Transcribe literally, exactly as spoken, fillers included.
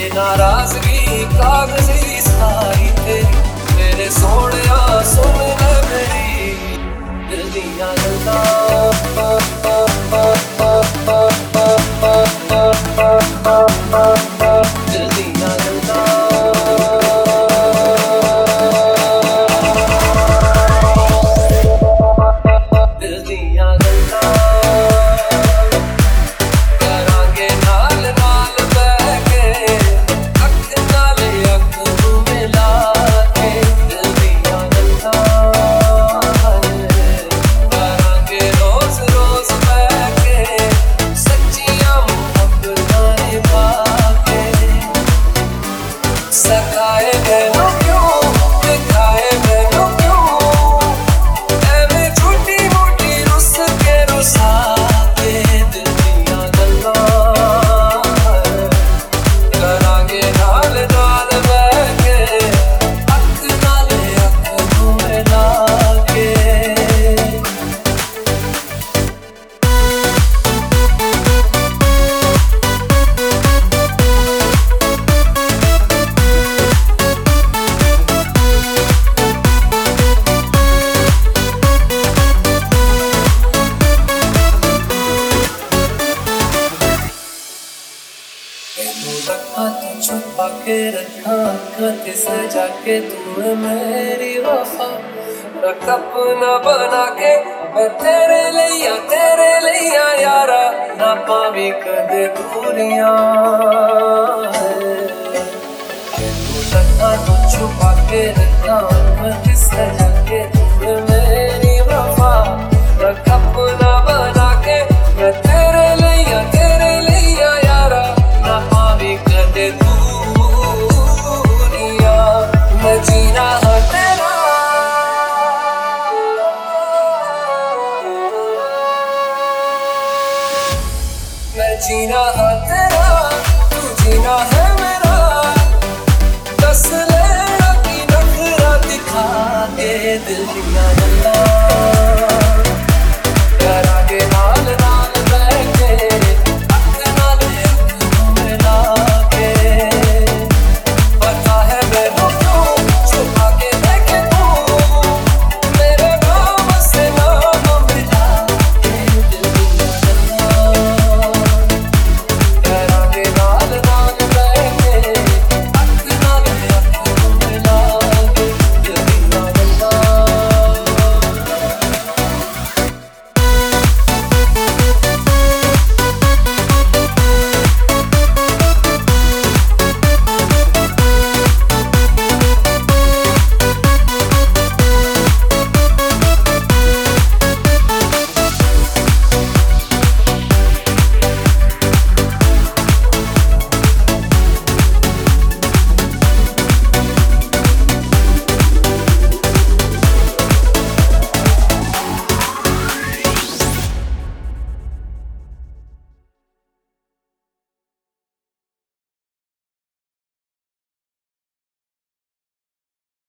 नाराजगी कागजी सारी तेरी मेरे सोनिया सुन ले मेरी दिल दियां गल्लां दिल दियां गल्लां दिल दियां गल्लां करांगे नाल नाल बैठ के अख नाल अख नूं मिला के दिल दियां गल्लां करांगे रोज रोज बैठ के सच्चियां मुहब्बतां निभा के सताए मैनू क्यों दिखाए मैनू क्यों ऐवें झूठी मूठी रुस के रुसा के दिल दियां गल्लां करांगे नाल नाल बैठ के अख नाल अख नूं मिला के तेनू रखा तो छुपा के रखा आँख सजा के तू है मेरी वफा रख अपना बना के मैं तेरे लिया तेरे लिया यारा ना पावी कदे दूरियां तेनू रखा तो छुपा के रखा आँख सजा के तू है मेरी वफा रख अपना बना के मैं तेरे लिया तेरे लिया यारा ना पावी कदे दूरियां